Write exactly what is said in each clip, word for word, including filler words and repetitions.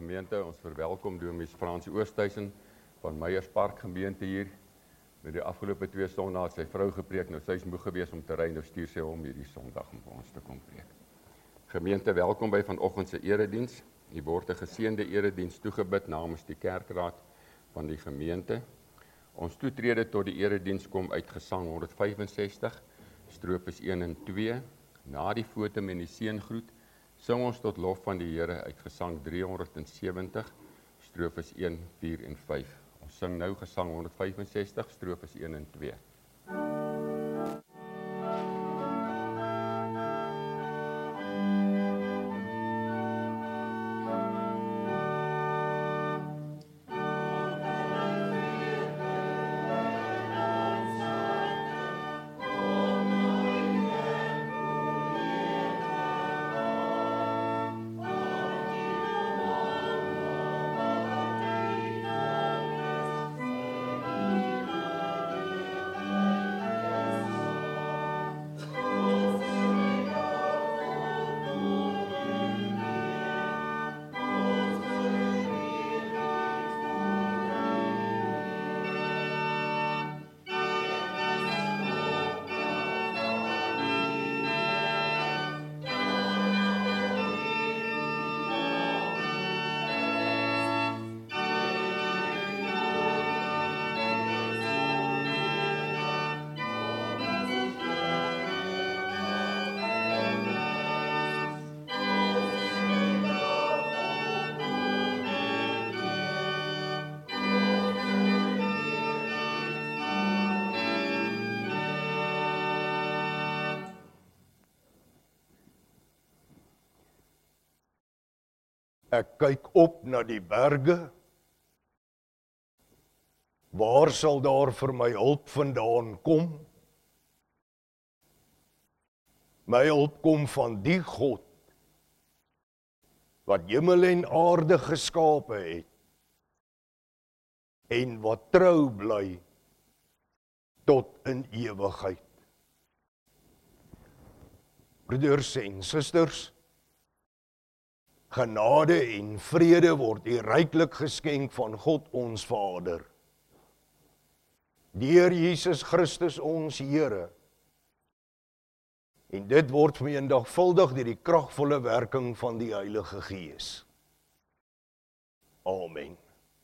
gemeente, ons verwelkom Dominee Fransie Oosthuizen van Meyerspark gemeente hier. Met die afgelope twee sondae het sy vrou gepreek, nou sy is moeg gewees om te ry, nou stuur sy hom hierdie sondag om vir ons te kom preek. Gemeente, welkom by vanoggend se erediens. Hier word 'n geseënde erediens toegebid namens die kerkraad van die gemeente. Ons toetrede tot die erediens kom uit Gesang honderd vyfensestig, strofes een en twee. Na die fotum en die seëngroet sing ons tot lof van die Here uit Gesang driehonderdsewentig, strofes een, vier en vyf. Ons sing nou Gesang honderd vyfensestig, strofes een en twee. Ek kyk op na die berge. Waar sal daar vir my hulp vandaan kom? My hulp kom van die God wat hemel en aarde geskape het en wat trou bly tot in ewigheid. Broeders en susters, genade en vrede word u ryklik geskenk van God ons Vader, deur Jesus Christus ons Here, en dit word vermenigvuldig deur die kragvolle werking van die Heilige Gees. Amen.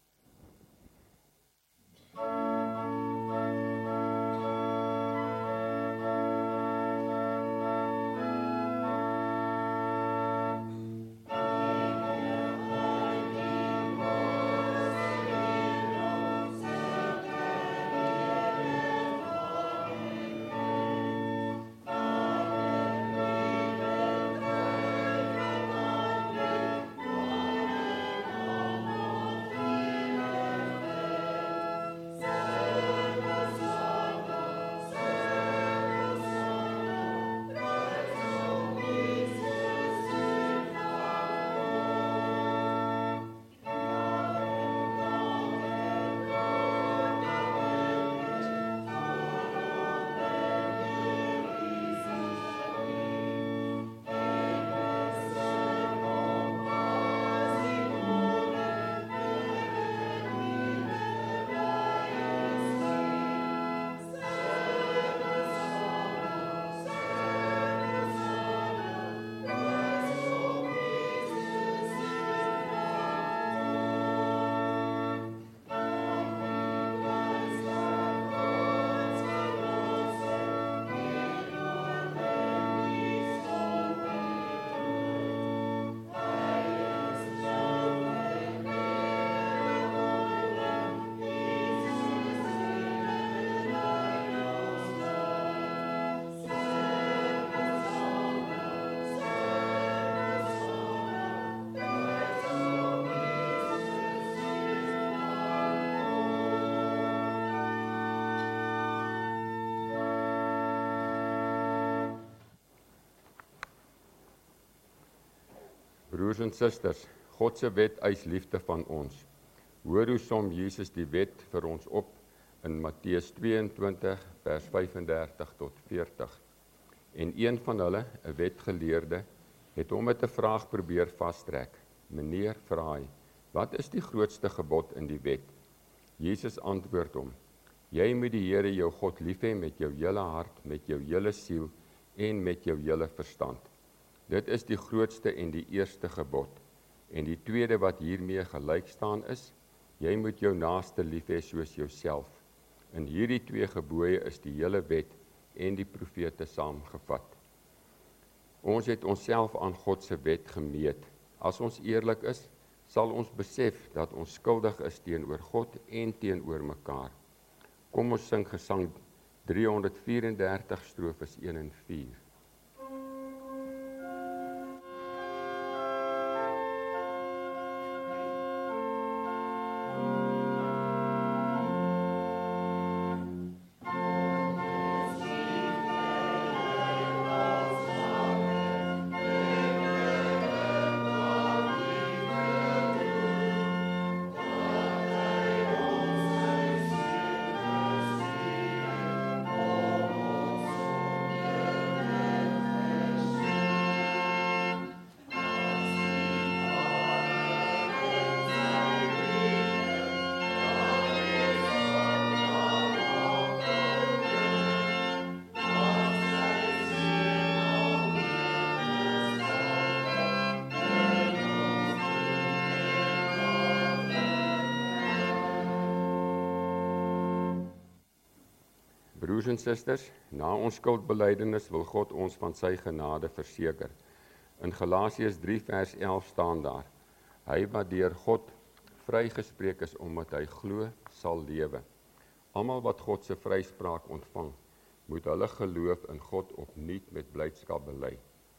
Broers en susters, God se wet eis liefde van ons. Hoor hoe som Jesus die wet vir ons op in Matteus tweeëntwintig vers vyfendertig tot veertig. En een van hulle, 'n wetgeleerde, het hom met 'n vraag probeer vastrek. Meneer, vra hy, Wat is die grootste gebod in die wet? Jesus antwoord hom: Jy moet die Here jou God lief hê met jou hele hart, met jou hele siel en met jou hele verstand. Dit is die grootste en die eerste gebod. En die tweede wat hiermee gelyk staan is: Jy moet jou naaste lief hê soos jouself. In hierdie twee gebooie is die hele wet en die profete saamgevat. Ons het onsself aan God se wet gemeet. As ons eerlik is, sal ons besef dat ons skuldig is teenoor God en teenoor mekaar. Kom ons sing gesang driehonderdvierendertig strofes een en vier. Broers en susters, na ons skuldbelydenis wil God ons van sy genade verseker. In Galasiërs drie vers elf staan daar: Hy wat deur God vrygespreek is omdat hy glo, sal lewe. Almal wat God se vryspraak ontvang, moet hulle geloof in God opnuut met blydskap bely.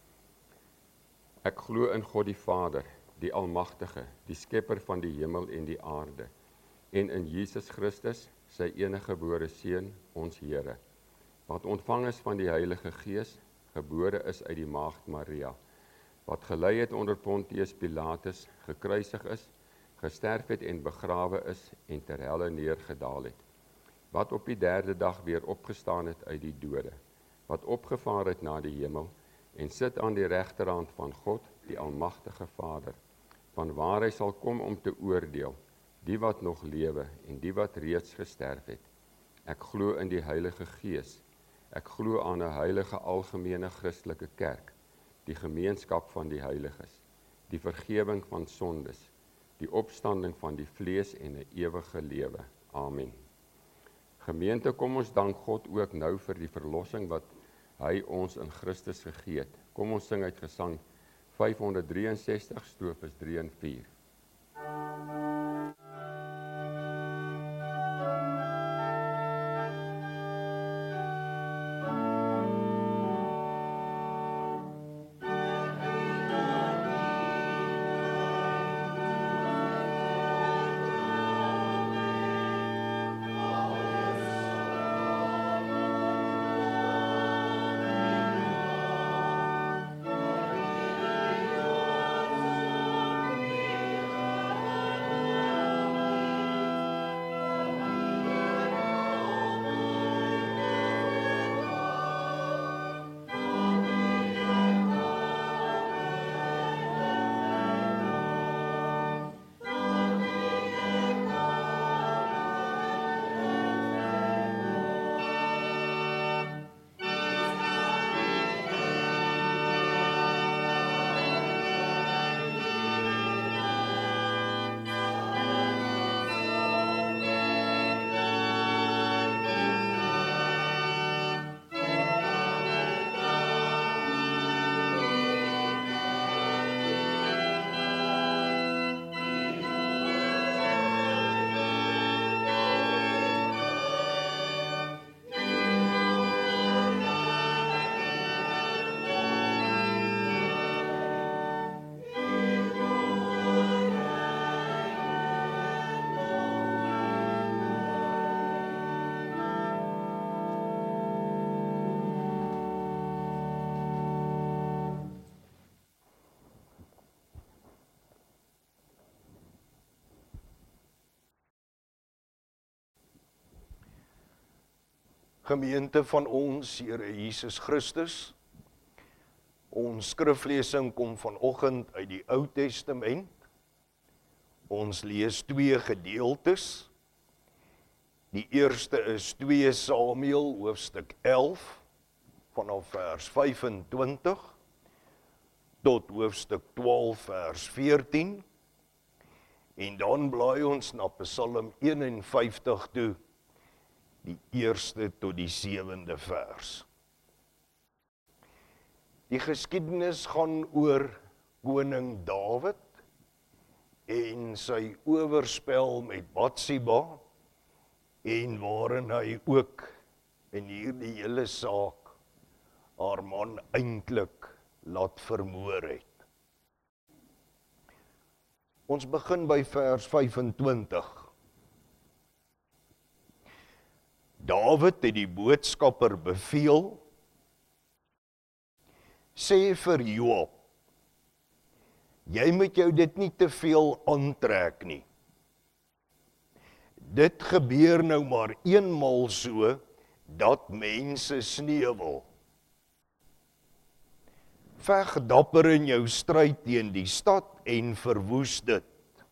Ek glo in God die Vader, die Almagtige, die skepper van die hemel en die aarde, en in Jesus Christus, sy eniggebore Seun, ons Here, wat ontvang is van die Heilige Gees, gebore is uit die maagd Maria, wat gelei het onder Pontius Pilatus, gekruisig is, gesterf het en begrawe is en ter helle neergedaal het, wat op die derde dag weer opgestaan het uit die dode, wat opgevaar het na die hemel en sit aan die regterhand van God, die Almagtige Vader, van waar hy sal kom om te oordeel, die wat nog lewe en die wat reeds gesterf het. Ek glo in die Heilige Gees. Ek glo aan 'n heilige algemene Christelike kerk, die gemeenskap van die heiliges, die vergewing van sondes, die opstanding van die vlees en 'n ewige lewe. Amen. Gemeente, kom ons dank God ook nou vir die verlossing wat hy ons in Christus gegee het. Kom ons sing uit gesang vyfhonderddrieënsestig strofes drie en vier. Gemeente van ons Here Jesus Christus, ons skriflesing kom vanoggend uit die Ou Testament. Ons lees twee gedeeltes. Die eerste is twee Samuel hoofstuk elf vanaf vers vyfentwintig tot hoofstuk twaalf vers veertien. En dan blaai ons na Psalm eenenvyftig toe, die eerste tot die sewende vers. Die geskiedenis gaan oor koning Dawid en sy oorspel met Batsheba, en waarin hy ook in hierdie hele saak haar man eintlik laat vermoor het. Ons begin by vers vyfentwintig. Dawid het die boodskapper beveel, sê vir Joab, jy moet jou dit nie te veel aantrek nie. Dit gebeur nou maar eenmal so, dat mense sneuwel. Veg dapper in jou stryd teen die stad en verwoes dit.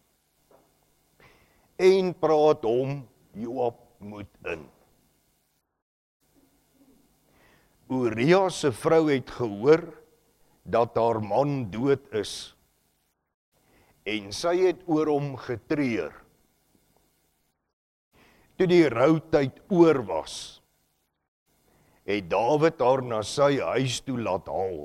En praat hom, Joab moet in. Uria se vrou het gehoor dat haar man dood is, en sy het oor hom getreur. Toe die routyd oor was, het Dawid haar na sy huis toe laat haal.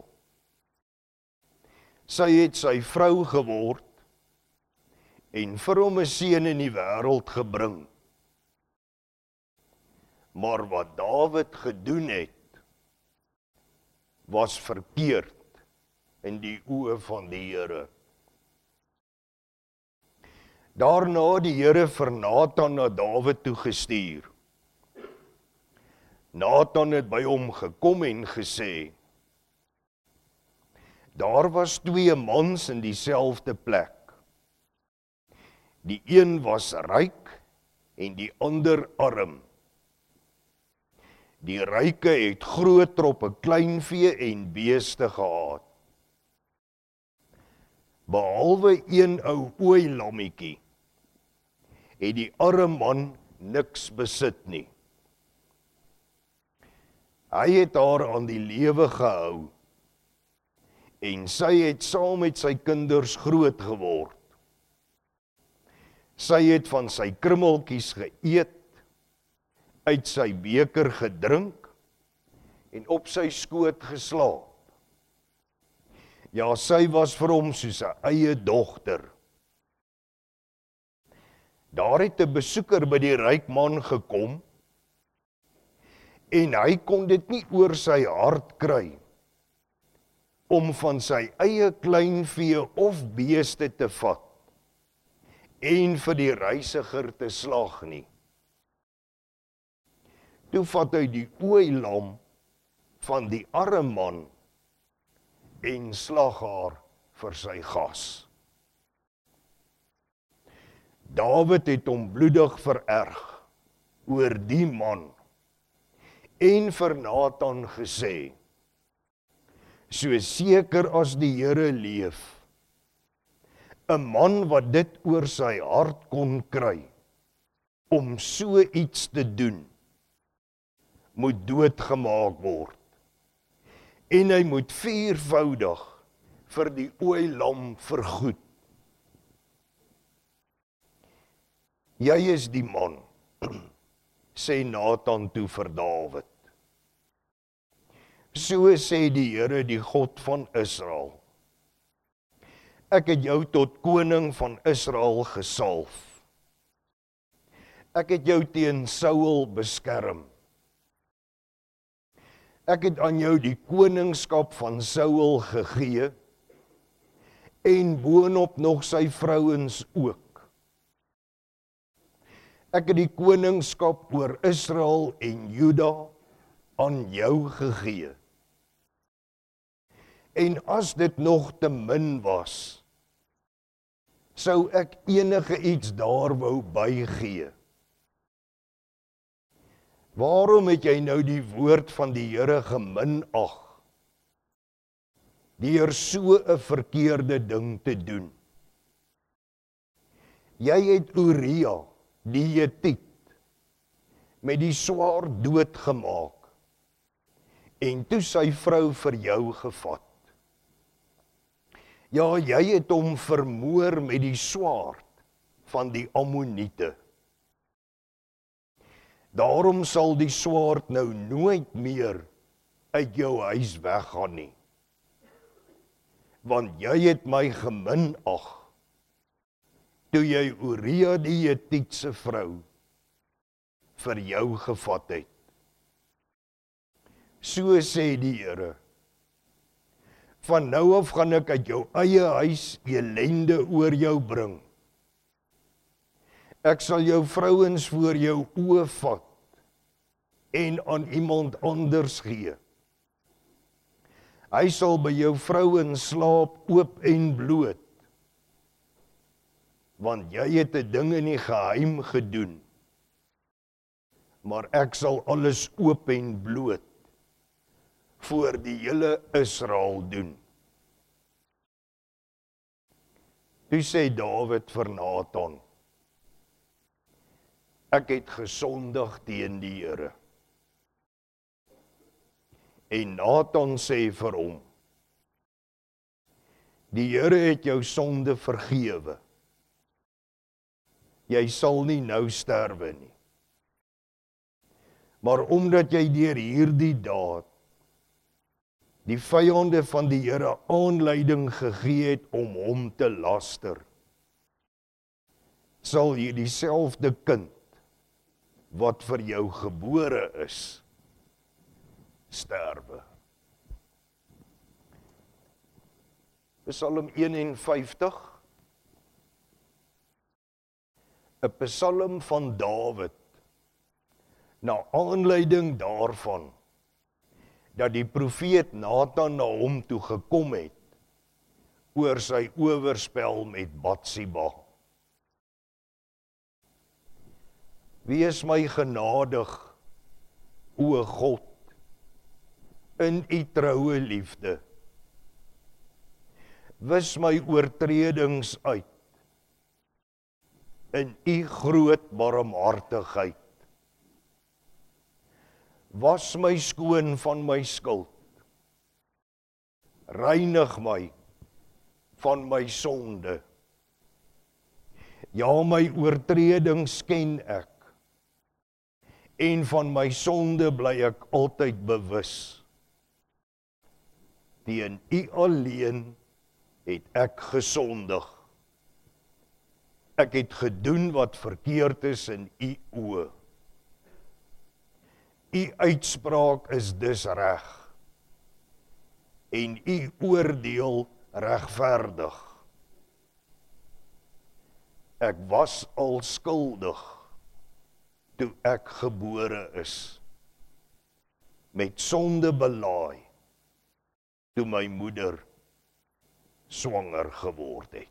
Sy het sy vrou geword en vir hom 'n seun in die wêreld gebring. Maar wat Dawid gedoen het, was verkeerd in die oë van die Here. Daarna die Here vir Nathan na Dawid toe gestuur. Nathan het by hom gekom en gesê, daar was twee mans in dieselfde plek. Die een was ryk en die ander arm. Die ryke het groot troppe kleinvee en beeste gehad. Behalwe een ou ooilammetjie, het die arme man niks besit nie. Hy het haar aan die lewe gehou, en sy het saam met sy kinders groot geword. Sy het van sy krummeltjies geëet, uit sy beker gedrink, en op sy skoot geslaap. Ja, sy was vir hom soos 'n eie dogter. Daar het 'n besoeker by die ryk man gekom, en hy kon dit nie oor sy hart kry, om van sy eie kleinvee of beeste te vat, en vir die reisiger te slag nie. Toe vat hy die ooilam van die arme man, en slag haar vir sy gas. Dawid het hom bloedig vererg oor die man, en vir Nathan gesê, so seker as die Here leef, 'n man wat dit oor sy hart kon kry, om so iets te doen, moet doodgemaak word, en hy moet viervoudig vir die ooilam vergoed. Jy is die man, sê Nathan toe vir Dawid. So sê die Here, die God van Israel, ek het jou tot koning van Israel gesalf. Ek het jou teen Saul beskerm. Ek het aan jou die koningskap van Saul gegee, en boonop nog sy vrouens ook. Ek het die koningskap oor Israel en Juda aan jou gegee. En as dit nog te min was, sou ek enige iets daar wou bygee. Waarom het jy nou die woord van die Here geminag, deur so 'n verkeerde ding te doen? Jy het Uria, die Hetiet, met die swaard doodgemaak, en toe sy vrou vir jou gevat. Ja, jy het hom vermoor met die swaard van die Ammoniete. Daarom sal die swaard nou nooit meer uit jou huis weggaan nie. Want jy het my geminag, toe jy Uria die Hetietse vrou vir jou gevat het. So sê die Here, van nou af gaan ek uit jou eie huis elende oor jou bring. Ek sal jou vrouens voor jou oë vat en aan iemand anders gee. Hy sal by jou vrouens slaap oop en bloot, want jy het 'n ding in die geheim gedoen, maar ek sal alles oop en bloot voor die hele Israel doen. Toe sê Dawid vir Nathan, ek het gesondig teen die Here. En Nathan sê vir hom, die Here het jou sonde vergewe. Jy sal nie nou sterwe nie. Maar omdat jy deur hierdie daad die vyande van die Here aanleiding gegee het om hom te laster, sal jy dieselfde kind wat vir jou gebore is, sterwe. Psalm een en vyftig, 'n psalm van Dawid, na aanleiding daarvan, dat die profeet Nathan na hom toe gekom het, oor sy oorspel met Batsheba. Wees my genadig, o God, in u troue liefde. Wis my oortredings uit, in u groot barmhartigheid. Was my skoon van my skuld, reinig my van my sonde. Ja, my oortredings ken ek, en van my sonde bly ek altyd bewus. Teen u alleen het ek gesondig. Ek het gedoen wat verkeerd is in u oë. U uitspraak is dus reg, en u oordeel regverdig. Ek was al skuldig, toe ek gebore is, met sonde belaai, toe my moeder swanger geword het.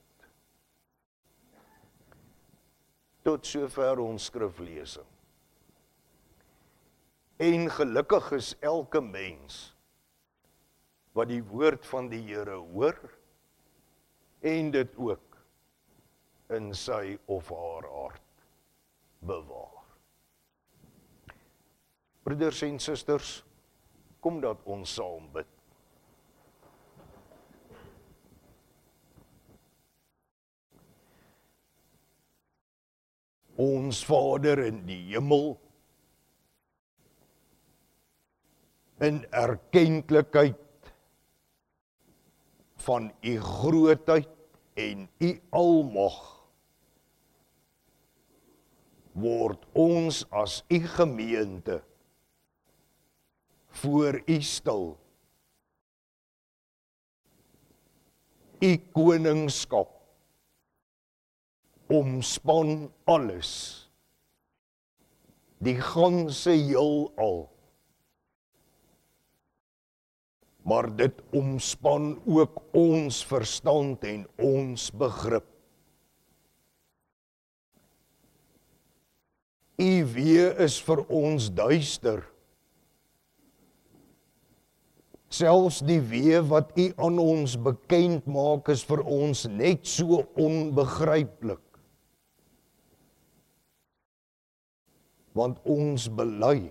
Tot sover ons skriflesing. En gelukkig is elke mens wat die woord van die Here hoor en dit ook in sy of haar hart bewaar. Broeders en susters, kom dat ons saam bid. Ons Vader in die hemel, in erkenklikheid van u grootheid en u almag, word ons as u gemeente voor u stil. U koningskap omspan alles, die ganse heelal, maar dit omspan ook ons verstand en ons begrip. U weë is vir ons duister. Selfs die weë wat u aan ons bekend maak is vir ons net so onbegryplik want ons bely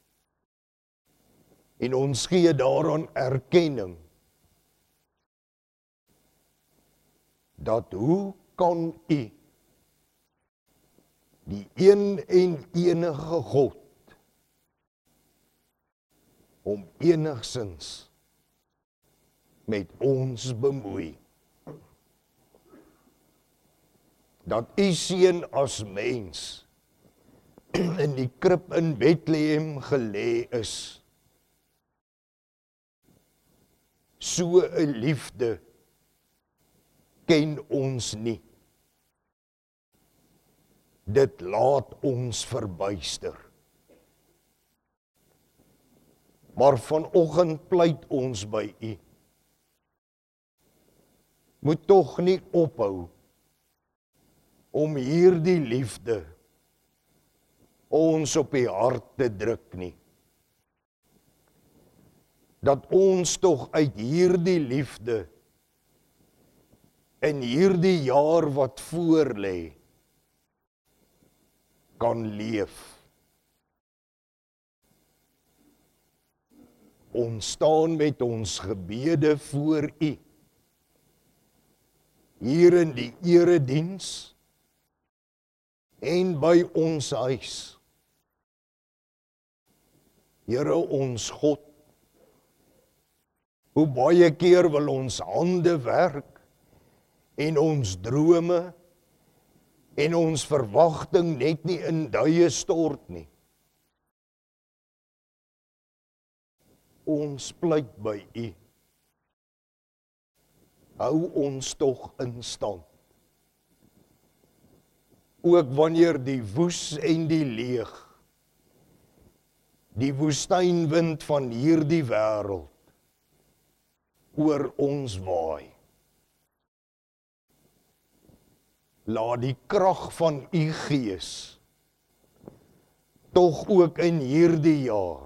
en ons gee daaraan erkenning dat hoe kan U die een en enige God om enigsins met ons bemoei. Dat U seun as mens in die krib in Bethlehem gelê is. So 'n liefde ken ons nie. Dit laat ons verbuister. Maar vanoggend pleit ons by U. Moet tog nie ophou om hierdie liefde ons op die hart te druk nie. Dat ons tog uit hierdie liefde in hierdie jaar wat voor lê kan leef. Ons staan met ons gebede voor U. Hier in die erediens en by ons huis. Here ons God, hoe baie keer wil ons hande werk en ons drome en ons verwagting net nie in duie stort nie. Ons pleit by U. Hou ons tog in stand. Ook wanneer die woes en die leeg, die woestynwind van hierdie wêreld oor ons waai. Laat die krag van U Gees tog ook in hierdie jaar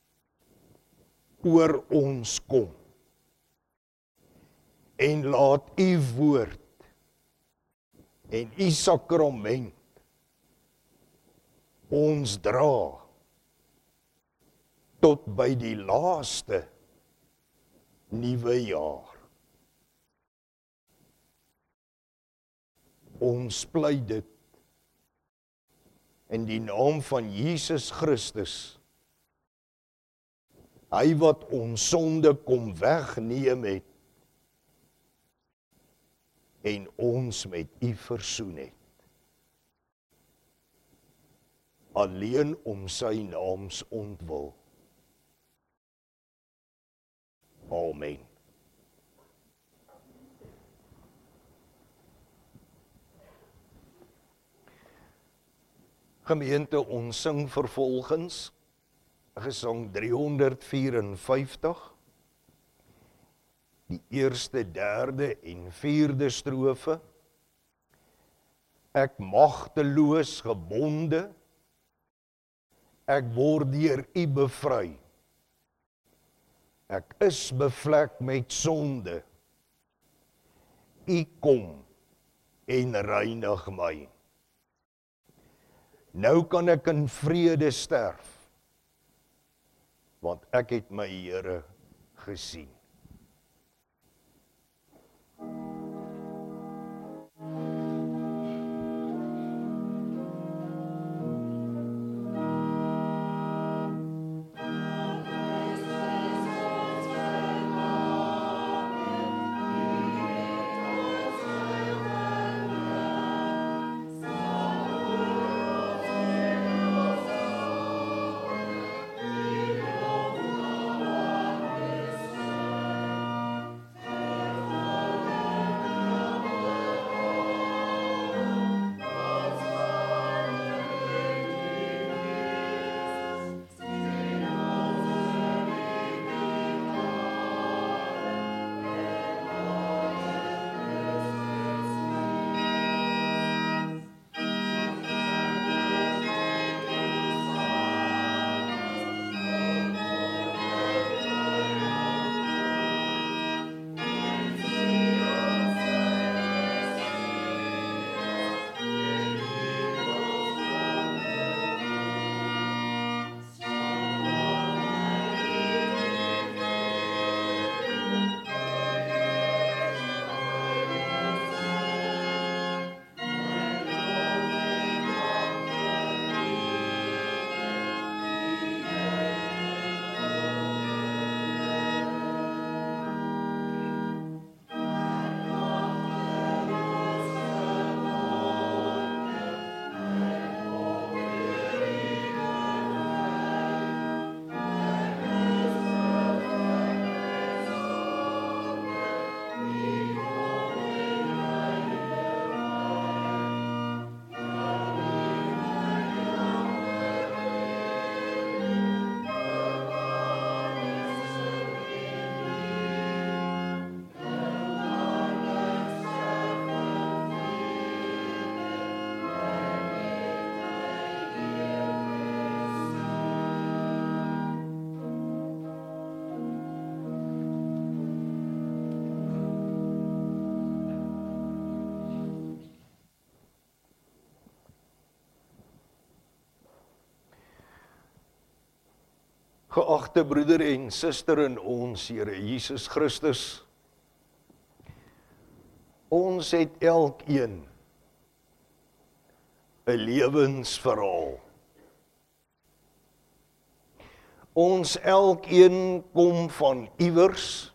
oor ons kom. En laat U woord en U sakrament ons dra tot by die laaste nuwe jaar. Ons pleit dit in die naam van Jesus Christus, Hy wat ons sonde kom wegneem het en ons met U versoen het. Alleen om sy naams ontwil. Amen. Gemeente, ons sing vervolgens Gesang driehonderd vyfenvyftig, die eerste, derde en vierde strofe. Ek magteloos gebonde, ek word deur U bevry. Ek is bevlek met sonde. U kom en reinig my. Nou kan ek in vrede sterf, want ek het my Here gesien. Geagte broeder en suster in ons Here Jesus Christus, ons het elkeen 'n lewensverhaal. Ons elkeen kom van iewers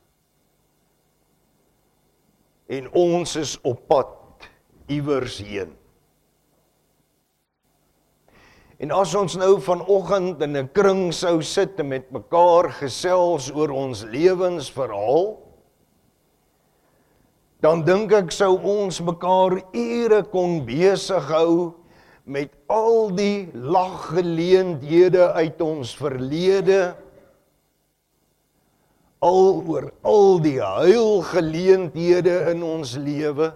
en ons is op pad iewers heen. En as ons nou vanoggend in 'n kring sou sit en met mekaar gesels oor ons lewensverhaal, dan dink ek sou ons mekaar ure kon besig hou met al die laggeleenthede uit ons verlede, al oor al die huilgeleenthede in ons lewe.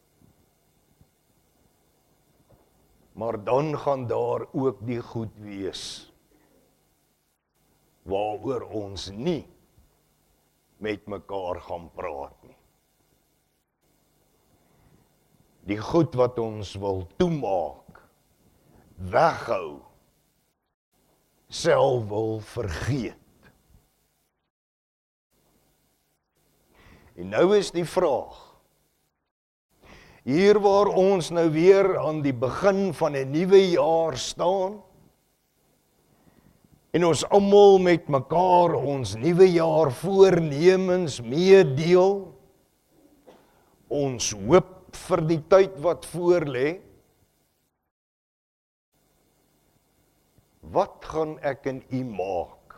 Maar dan gaan daar ook die goed wees waaroor ons nie met mekaar gaan praat nie. Die goed wat ons wil toemaak, weghou, self wil vergeet. En nou is die vraag, hier waar ons nou weer aan die begin van 'n nuwe jaar staan, en ons almal met mekaar ons nuwe jaar voornemens meedeel, ons hoop vir die tyd wat voor lê, wat gaan ek en u maak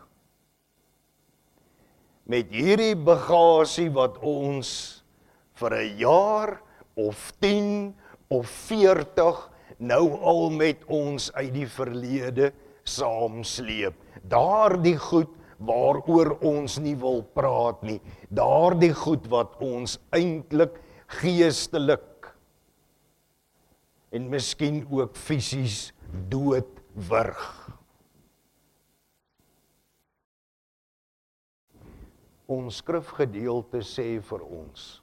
met hierdie bagasie wat ons vir 'n jaar of tien of veertig nou al met ons uit die verlede saamsleep. Daardie goed waaroor ons nie wil praat nie, daardie goed wat ons eintlik geestelik en miskien ook fisies doodwurg. Ons skrifgedeelte sê vir ons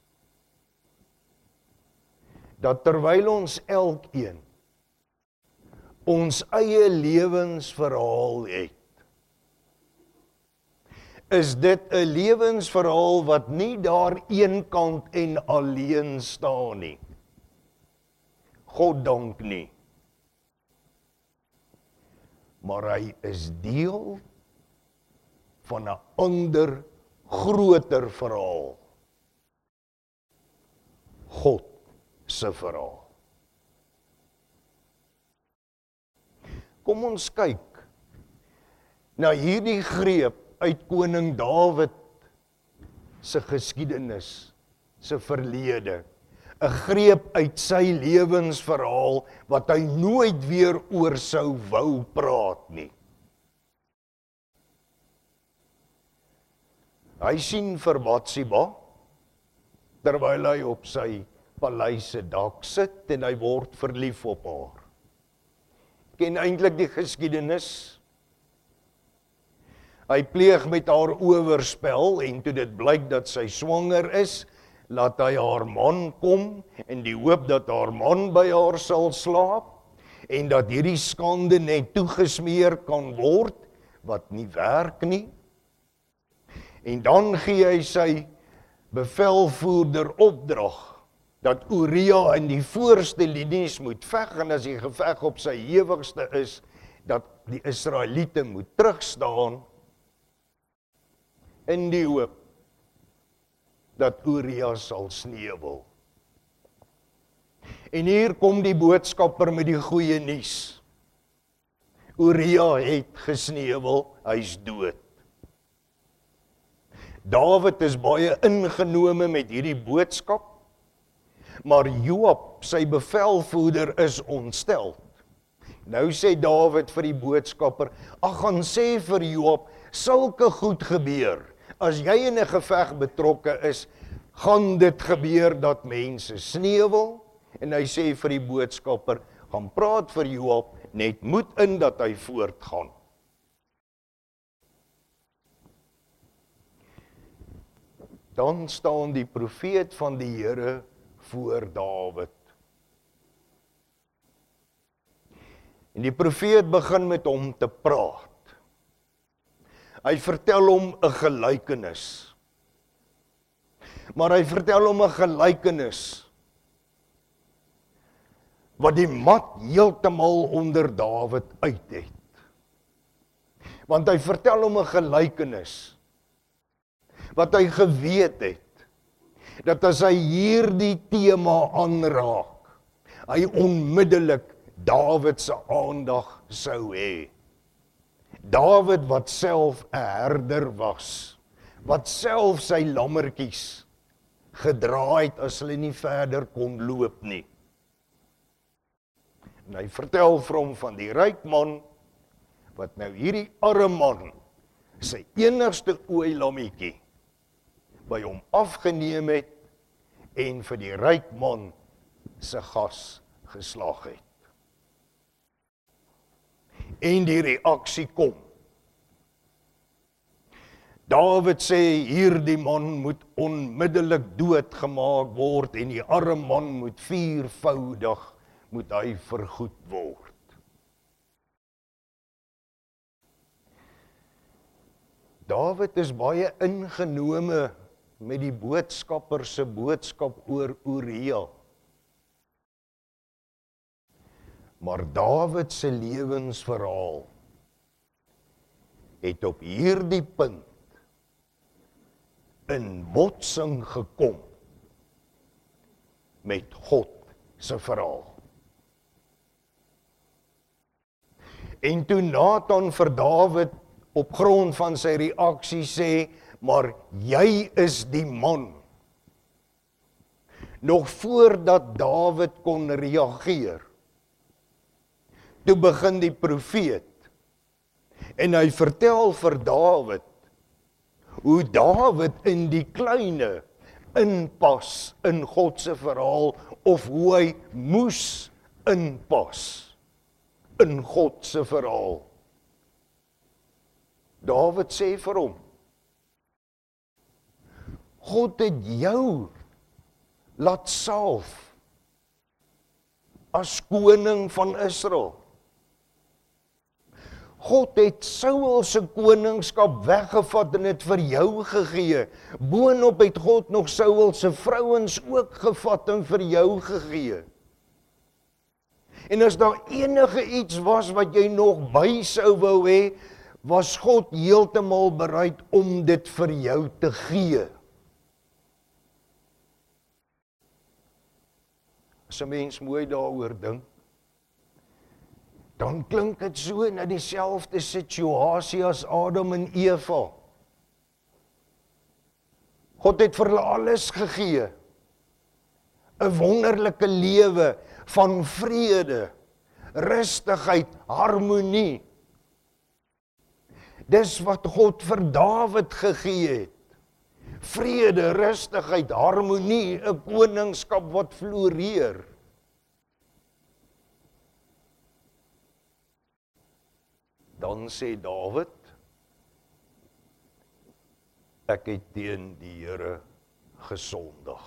dat terwyl ons elkeen ons eie lewensverhaal het, is dit 'n lewensverhaal wat nie daar eenkant en alleen staan nie. God dank nie. Maar hy is deel van 'n ander groter verhaal. God se verhaal. Kom ons kyk na hierdie greep uit koning Dawid se geskiedenis, se verlede. 'n Greep uit sy lewensverhaal wat hy nooit weer oor sou wou praat nie. Hy sien vir Batsheba, terwyl hy op sy paleis se dak sit en hy word verlief op haar. Ken eintlik die geskiedenis. Hy pleeg met haar oorspel en toe dit blyk dat sy swanger is, laat hy haar man kom in die hoop dat haar man by haar sal slaap en dat hierdie skande net toegesmeer kan word wat nie werk nie. En dan gee hy sy bevelvoerder opdrag dat Uria in die voorste linies moet veg en as die geveg op sy hewigste is, dat die Israeliete moet terugstaan in die hoop dat Uria sal sneeuwel. En hier kom die boodskapper met die goeie nuus. Uria het gesneeuwel, hy's dood. Dawid is baie ingenome met hierdie boodskap, maar Joab, sy bevelvoerder, is ontstel. Nou sê Dawid vir die boodskapper, ag gaan sê vir Joab, sulke goed gebeur. As jy in 'n geveg betrokke is, gaan dit gebeur dat mense sneeuwel, en hy sê vir die boodskapper, gaan praat vir Joab, net moed in dat hy voortgaan. Dan staan die profeet van die Here voor Dawid. En die profeet begin met hom te praat. Hy vertel hom 'n gelykenis. Maar hy vertel hom 'n gelykenis wat die mat heeltemal onder Dawid uit het. Want hy vertel hom 'n gelykenis wat hy geweet het, dat as hy hierdie tema aanraak, hy onmiddellik Dawid se aandag sou hê. Dawid wat self 'n herder was, wat self sy lammertjies gedra het as hulle nie verder kon loop nie. En hy vertel vir hom van die ryk man, wat nou hierdie arme man, sy enigste ooilammetjie, by hom afgeneem het, en vir die ryk man se gas geslag het. En die reaksie kom. Dawid sê, hierdie man moet onmiddellik doodgemaak word, en die arme man moet viervoudig moet hy vergoed word. Dawid is baie ingenome met die boodskapper se boodskap oor Uria. Maar Dawid se lewensverhaal het op hierdie punt in botsing gekom met God se verhaal. En toe Nathan vir Dawid op grond van sy reaksie sê, maar jy is die man. Nog voordat Dawid kon reageer, toe begin die profeet, en hy vertel vir Dawid, hoe Dawid in die kleine inpas in God se verhaal, of hoe hy moes inpas in God se verhaal. Dawid sê vir hom, God het jou laat salf as koning van Israel. God het Saul se koningskap weggevat en dit vir jou gegee. Boonop het God nog Saul se vrouens ook gevat en vir jou gegee. En as daar enige iets was wat jy nog by sou wou hê, was God heeltemal bereid om dit vir jou te gee. As 'n mens mooi daaroor dink, dan klink dit so na dieselfde situasie as Adam en Eva. God het vir hulle alles gegee. 'n Wonderlike lewe van vrede, rustigheid, harmonie. Dis wat God vir Dawid gegee het. Vrede, rustigheid, harmonie, 'n koningskap wat floreer. Dan sê Dawid, ek het teen die Here gesondig.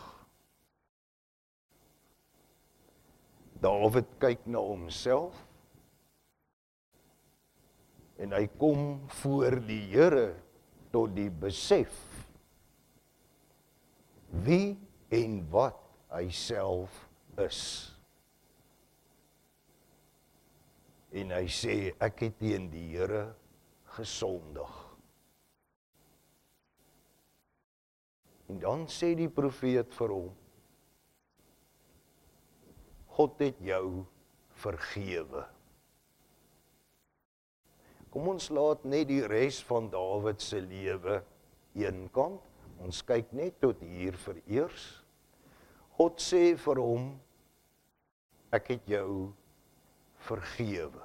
Dawid kyk na homself, en hy kom voor die Here tot die besef, wie en wat hy self is. En hy sê, ek het teen die Here gesondig. En dan sê die profeet vir hom, God het jou vergewe. Kom ons laat net die res van Dawid se lewe eenkant. Ons kyk net tot hier vereers. God sê vir hom, ek het jou vergewe.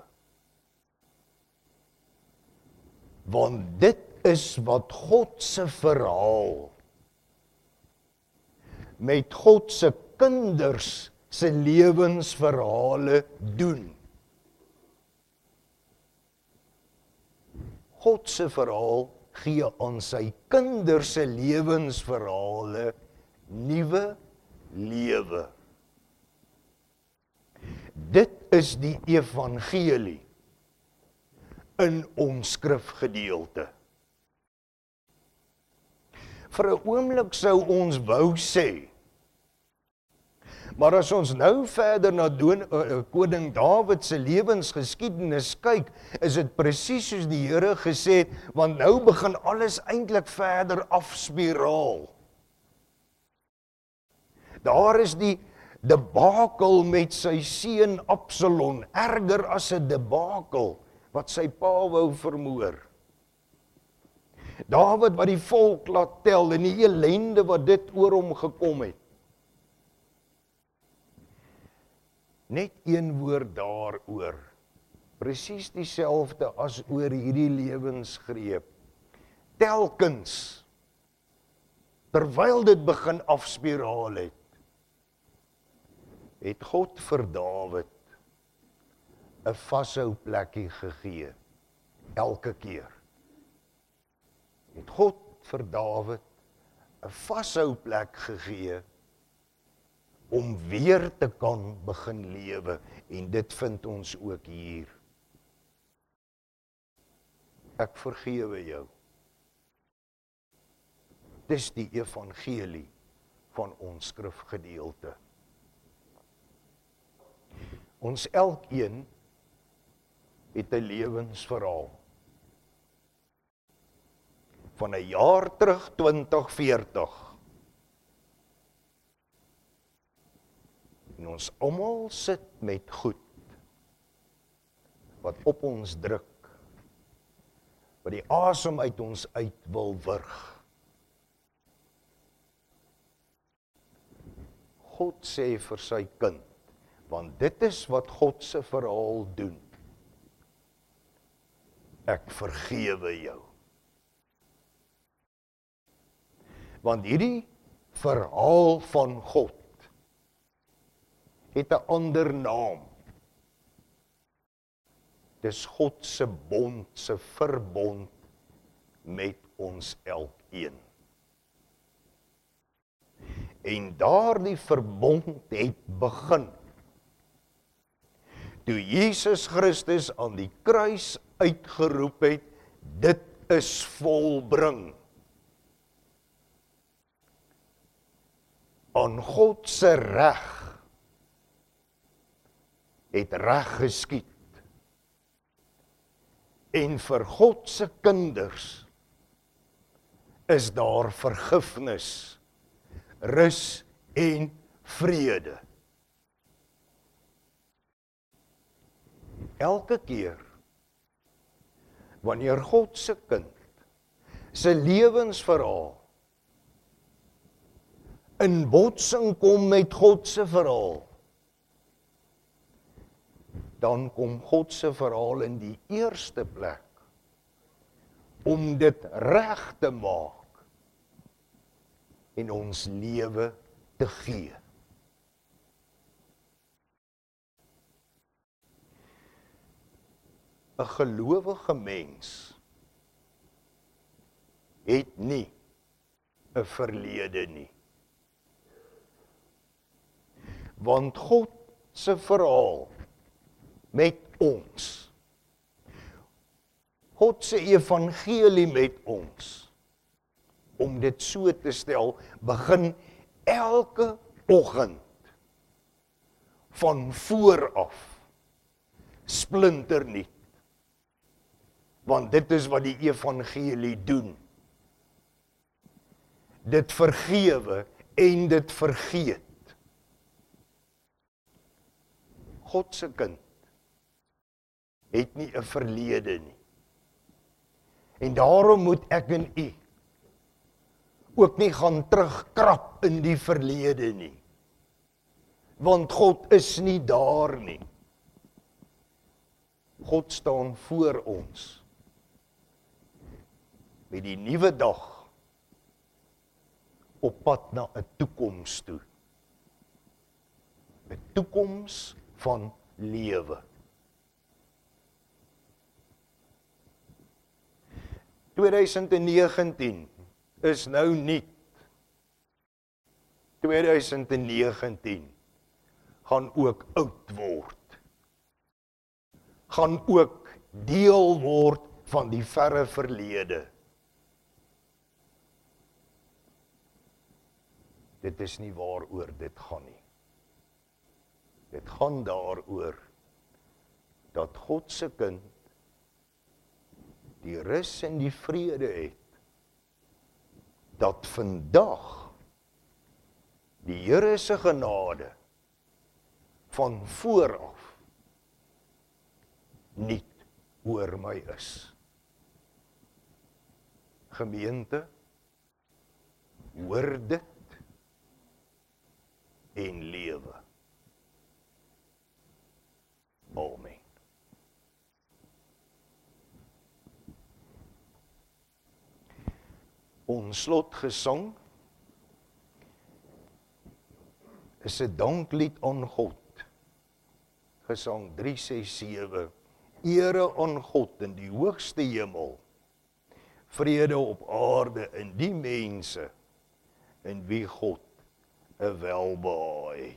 Want dit is wat God se verhaal met God se kinders se lewensverhale doen. God se verhaal gee aan sy kinders se lewensverhale nuwe lewe. Dit is die evangelie in ons skrifgedeelte. Vir 'n oomblik sou ons wou sê. Maar as ons nou verder na Doon, uh, koning Dawid se lewensgeskiedenis kyk, is dit presies soos die Here gesê het, want nou begin alles eintlik verder afspiraal. Daar is die debakel met sy seun Absalom, erger as 'n debakel wat sy pa wou vermoor. Dawid wat die volk laat tel en die ellende wat dit oor hom gekom het. Net een woord daaroor, presies dieselfde as oor hierdie lewensgreep. Telkens, terwyl dit begin afspiraal het, het God vir Dawid 'n vashou plekkie gegee, elke keer. Het God vir Dawid 'n vashou plek gegee, om weer te kan begin lewe, en dit vind ons ook hier. Ek vergewe jou. Dis die evangelie van ons skrifgedeelte. Ons elkeen het 'n lewensverhaal. Van 'n jaar terug, twintig veertig. En ons almal sit met goed wat op ons druk, wat die asem uit ons uit wil wurg. God sê vir sy kind, want dit is wat God se verhaal doen. Ek vergewe jou. Want hierdie verhaal van God het 'n ander naam. Dis God se bond, se verbond met ons elkeen. En daardie verbond het begin toe Jesus Christus aan die kruis uitgeroep het, dit is volbring. Aan God se reg het reg geskied. En vir God se kinders is daar vergifnis, rus en vrede. Elke keer wanneer God se kind se lewensverhaal in botsing kom met God se verhaal, dan kom God se verhaal in die eerste plek om dit reg te maak en ons lewe te gee. Een gelowige mens het nie 'n verlede nie. Want God se verhaal met ons, God se evangelie met ons, om dit so te stel, begin elke oggend van vooraf splinternuut. Want dit is wat die evangelie doen. Dit vergewe en dit vergeet. God se kind het nie 'n verlede nie. En daarom moet ek en u ook nie gaan terugkrap in die verlede nie. Want God is nie daar nie. God staan voor ons met die nuwe dag op pad na 'n toekoms toe. 'n Toekoms van lewe. twintig negentien is nou niet. twintig negentien gaan ook oud word. Gaan ook deel word van die verre verlede. Dit is nie waaroor dit gaan nie. Dit gaan daaroor dat God se kind die rus en die vrede het, dat vandag die Here se genade van vooraf nie oor my is. Gemeente, hoor dit en lewe. Amen. Ons slotgesang is 'n danklied aan God. Gesang drie ses sewe. Ere aan God in die hoogste hemel. Vrede op aarde in die mense in wie God 'n welbehae het.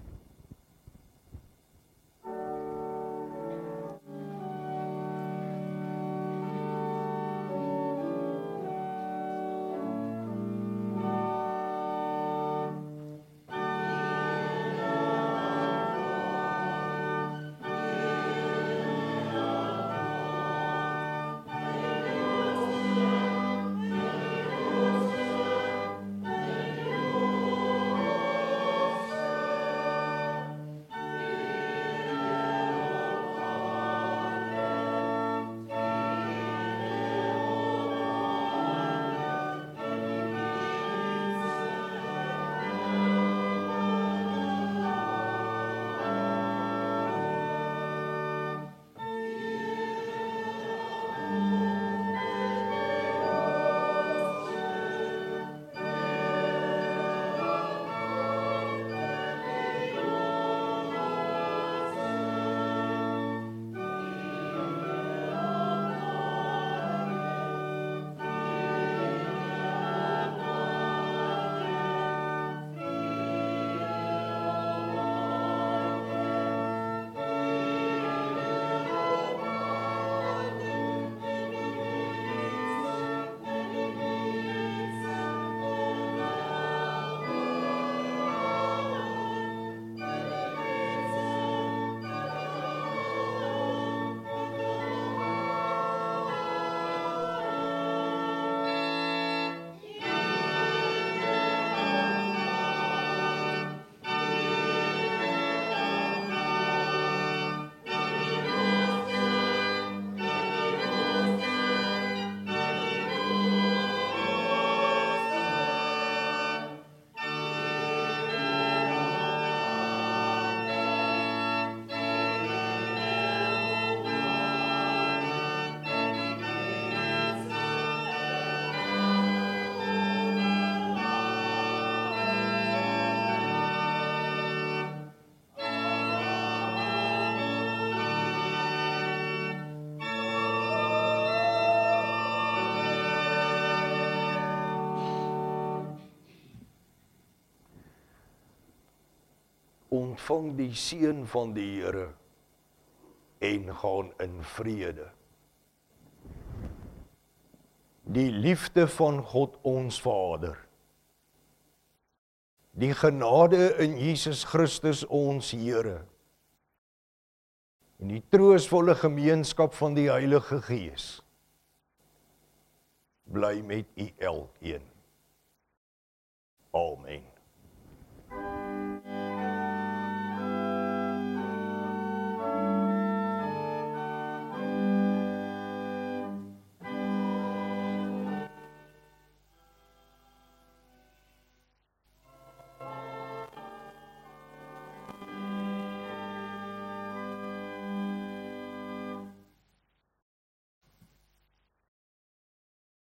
Ontvang die seën van die Here en gaan in vrede. Die liefde van God ons Vader, die genade in Jesus Christus ons Here, en die troostvolle gemeenskap van die Heilige Gees, bly met u elkeen. Amen.